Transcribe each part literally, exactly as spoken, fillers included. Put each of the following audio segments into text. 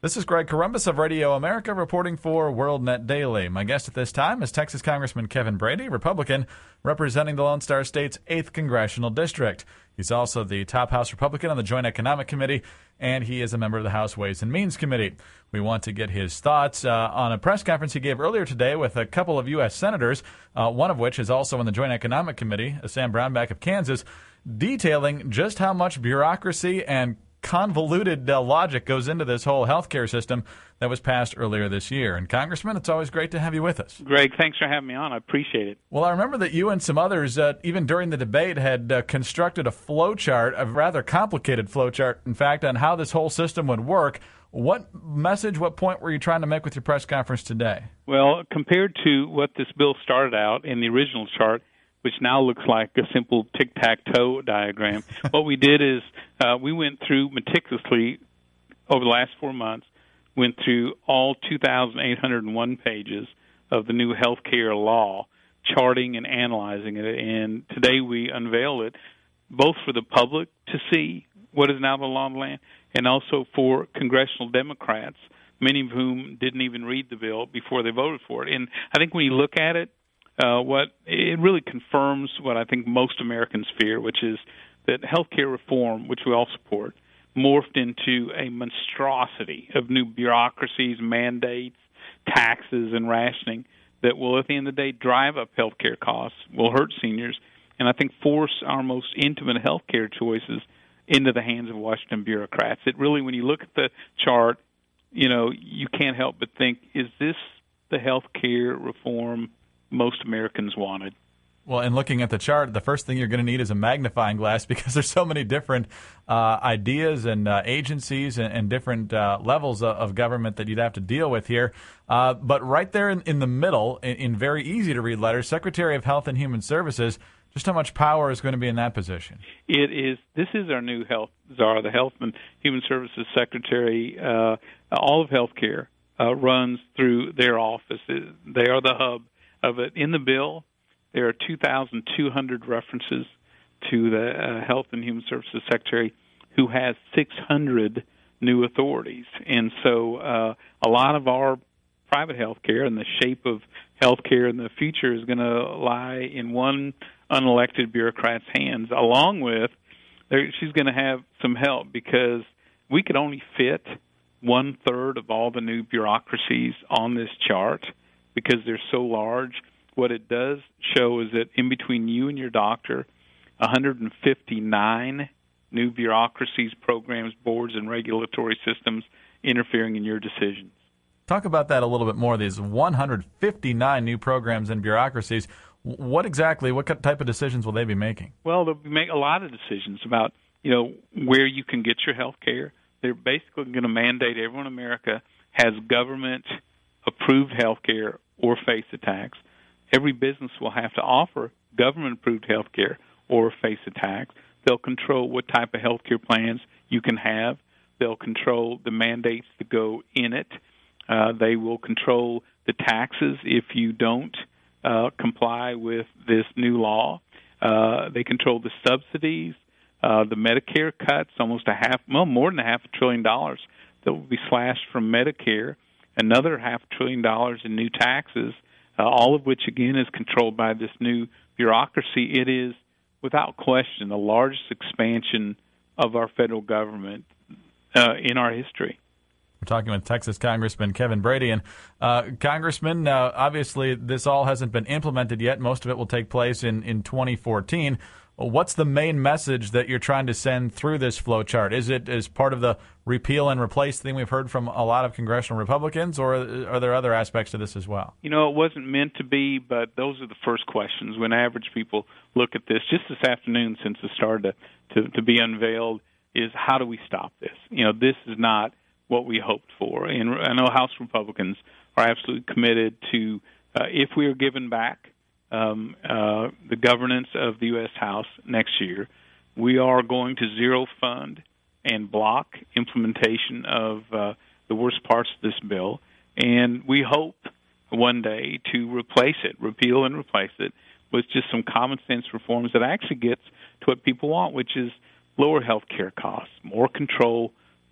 This is Greg Corombos of Radio America reporting for WorldNet Daily. My guest at this time is Texas Congressman Kevin Brady, Republican, representing the Lone Star State's eighth Congressional District. He's also the top House Republican on the Joint Economic Committee, and he is a member of the House Ways and Means Committee. We want to get his thoughts uh, on a press conference he gave earlier today with a couple of U S senators, uh, one of which is also in the Joint Economic Committee, Sam Brownback of Kansas, detailing just how much bureaucracy and convoluted uh, logic goes into this whole healthcare system that was passed earlier this year. And Congressman, it's always great to have you with us. Greg, thanks for having me on. I appreciate it. Well, I remember that you and some others, uh, even during the debate, had uh, constructed a flow chart, a rather complicated flow chart, in fact, on how this whole system would work. What message, what point were you trying to make with your press conference today? Well, compared to what this bill started out in the original chart, which now looks like a simple tic-tac-toe diagram. What we did is uh, we went through meticulously over the last four months, went through all two thousand eight hundred one pages of the new health care law, charting and analyzing it. And today we unveil it both for the public to see what is now the law of the land and also for congressional Democrats, many of whom didn't even read the bill before they voted for it. And I think when you look at it, Uh, what it really confirms what I think most Americans fear, which is that healthcare reform, which we all support, morphed into a monstrosity of new bureaucracies, mandates, taxes, and rationing that will, at the end of the day, drive up healthcare costs, will hurt seniors, and I think force our most intimate healthcare choices into the hands of Washington bureaucrats. It really, when you look at the chart, you know, you can't help but think, is this the healthcare reform most Americans wanted? Well, in looking at the chart, the first thing you're going to need is a magnifying glass because there's so many different uh, ideas and uh, agencies and, and different uh, levels of, of government that you'd have to deal with here. Uh, but right there in, in the middle, in, in very easy-to-read letters, Secretary of Health and Human Services, just how much power is going to be in that position? It is. This is our new health czar, the Health and Human Services Secretary. Uh, all of healthcare uh, runs through their office. They are the hub of it. In the bill, there are two thousand two hundred references to the uh, Health and Human Services Secretary, who has six hundred new authorities. And so uh, a lot of our private health care and the shape of health care in the future is going to lie in one unelected bureaucrat's hands, along with there, she's going to have some help because we could only fit one-third of all the new bureaucracies on this chart because they're so large. What it does show is that in between you and your doctor, one hundred fifty-nine new bureaucracies, programs, boards, and regulatory systems interfering in your decisions. Talk about that a little bit more, these one hundred fifty-nine new programs and bureaucracies. What exactly, what type of decisions will they be making? Well, they'll make a lot of decisions about, you know, where you can get your health care. They're basically going to mandate everyone in America has government-approved health care or face a tax. Every business will have to offer government-approved health care or face a tax. They'll control what type of health care plans you can have. They'll control the mandates that go in it. Uh, they will control the taxes if you don't uh, comply with this new law. Uh, they control the subsidies, uh, the Medicare cuts, almost a half, well, more than a half a trillion dollars that will be slashed from Medicare, another half a trillion dollars in new taxes, uh, all of which, again, is controlled by this new bureaucracy. It is, without question, the largest expansion of our federal government uh, in our history. We're talking with Texas Congressman Kevin Brady. And uh, Congressman, uh, obviously this all hasn't been implemented yet. Most of it will take place in, in twenty fourteen. What's the main message that you're trying to send through this flow chart? Is it as part of the repeal and replace thing we've heard from a lot of congressional Republicans, or are there other aspects to this as well? You know, it wasn't meant to be, but those are the first questions when average people look at this. Just this afternoon, since it started to, to, to be unveiled, is how do we stop this? You know, this is not what we hoped for. And I know House Republicans are absolutely committed to, uh, if we are given back um, uh, the governance of the U S House next year, we are going to zero fund and block implementation of uh, the worst parts of this bill. And we hope one day to replace it, repeal and replace it, with just some common sense reforms that actually gets to what people want, which is lower health care costs, more control,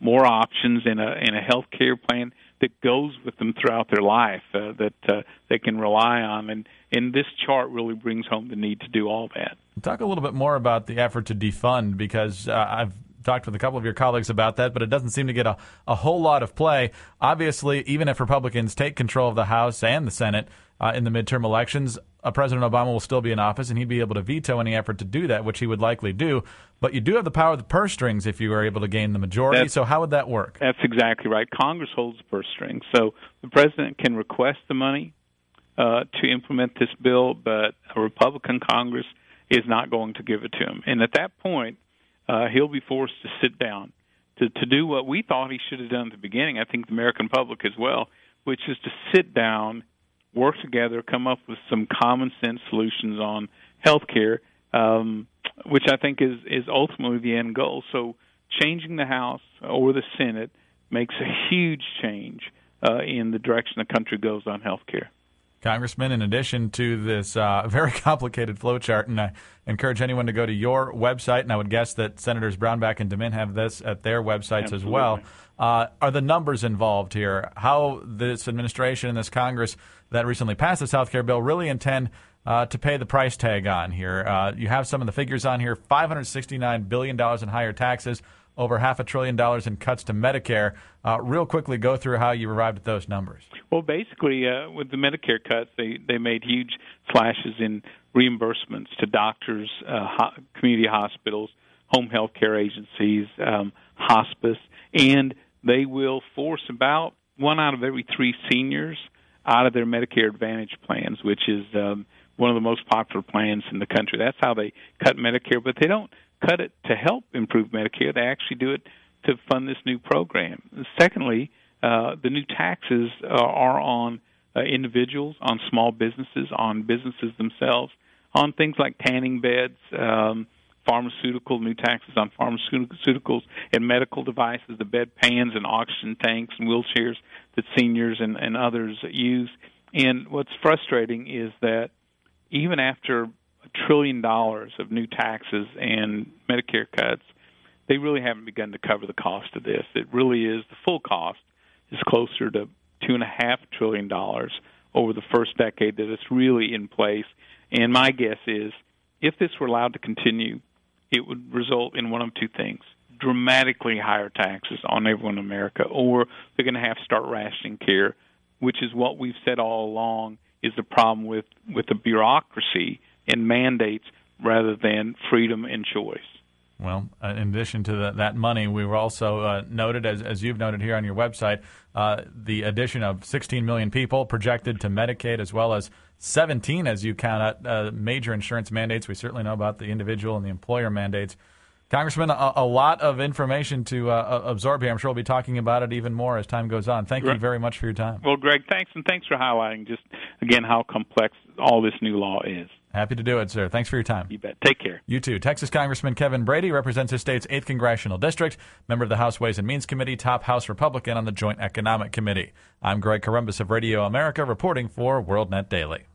more options in a in a health care plan that goes with them throughout their life, uh, that uh, they can rely on. And, and this chart really brings home the need to do all that. Talk a little bit more about the effort to defund, because uh, I've talked with a couple of your colleagues about that, but it doesn't seem to get a, a whole lot of play. Obviously, even if Republicans take control of the House and the Senate uh, in the midterm elections, uh, President Obama will still be in office, and he'd be able to veto any effort to do that, which he would likely do. But you do have the power of the purse strings if you are able to gain the majority. That's, so how would that work? That's exactly right. Congress holds the purse strings. So the president can request the money uh, to implement this bill, but a Republican Congress is not going to give it to him. And at that point, Uh, he'll be forced to sit down to, to do what we thought he should have done at the beginning, I think the American public as well, which is to sit down, work together, come up with some common sense solutions on health care, um, which I think is, is ultimately the end goal. So changing the House or the Senate makes a huge change uh, in the direction the country goes on health care. Congressman, in addition to this uh, very complicated flow chart, and I encourage anyone to go to your website, and I would guess that Senators Brownback and DeMint have this at their websites Absolutely. as well, uh, are the numbers involved here? How this administration and this Congress that recently passed this health care bill really intend uh, to pay the price tag on here? Uh, you have some of the figures on here, five hundred sixty-nine billion dollars in higher taxes, over half a trillion dollars in cuts to Medicare. Uh, real quickly, go through how you arrived at those numbers. Well, basically, uh, with the Medicare cuts, they, they made huge slashes in reimbursements to doctors, uh, ho- community hospitals, home health care agencies, um, hospice, and they will force about one out of every three seniors out of their Medicare Advantage plans, which is um, one of the most popular plans in the country. That's how they cut Medicare, but they don't cut it to help improve Medicare. They actually do it to fund this new program. Secondly, uh, the new taxes uh, are on uh, individuals, on small businesses, on businesses themselves, on things like tanning beds, um, pharmaceutical, new taxes on pharmaceuticals and medical devices, the bed pans and oxygen tanks and wheelchairs that seniors and, and others use. And what's frustrating is that even after a trillion dollars of new taxes and Medicare cuts, they really haven't begun to cover the cost of this. It really is, the full cost is closer to two and a half trillion dollars over the first decade that it's really in place. And my guess is, if this were allowed to continue, it would result in one of two things: dramatically higher taxes on everyone in America, or they're going to have to start rationing care, which is what we've said all along is the problem with, with the bureaucracy and mandates rather than freedom and choice. Well, uh, in addition to the, that money, we were also uh, noted, as, as you've noted here on your website, uh, the addition of sixteen million people projected to Medicaid, as well as seventeen, as you count out, uh, major insurance mandates. We certainly know about the individual and the employer mandates. Congressman, a, a lot of information to uh, absorb here. I'm sure we'll be talking about it even more as time goes on. Thank you very much for your time. Well, Greg, thanks, and thanks for highlighting just, again, how complex all this new law is. Happy to do it, sir. Thanks for your time. You bet. Take care. You too. Texas Congressman Kevin Brady represents his state's eighth Congressional District, member of the House Ways and Means Committee, top House Republican on the Joint Economic Committee. I'm Greg Corombos of Radio America, reporting for WorldNet Daily.